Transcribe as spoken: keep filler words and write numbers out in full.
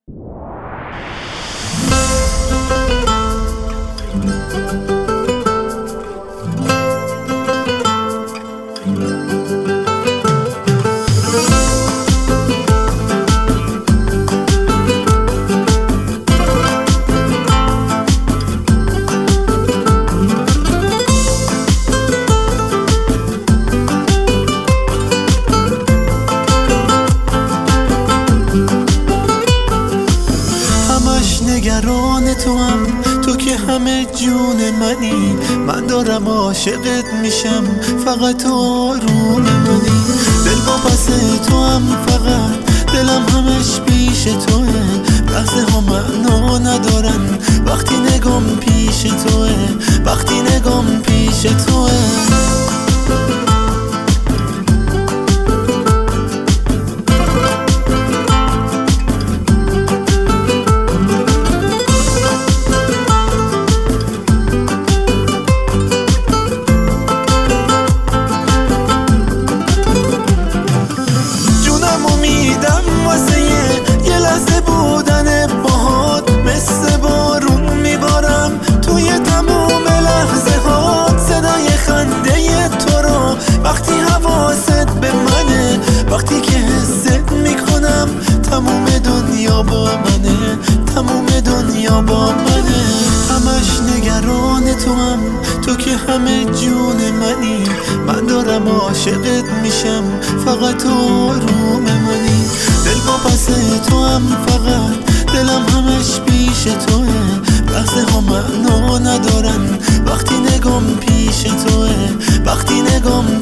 نگران تو هم، تو که همه جون منی. من دارم عاشقت میشم، فقط تو آروم منی. دل با پس تو هم، فقط دلم همش پیش توه. لحظه ها معنا ندارن وقتی نگام پیش توه، وقتی نگام پیش توه. یه لحظه بودن باهات، مثل بارون میبارم توی تموم لحظه هات. صدای خنده تو رو وقتی حواست به منه، وقتی که حست میکنم تموم دنیا با منه، تموم دنیا با منه. همش نگران تو هم، تو که همه جون منی. من دارم عاشقت میشم، فقط تو آروم منی. دل با پس تو هم، فقط دلم همش پیش توه. لحظه ها معنا ندارن وقتی نگام پیش توه، وقتی نگام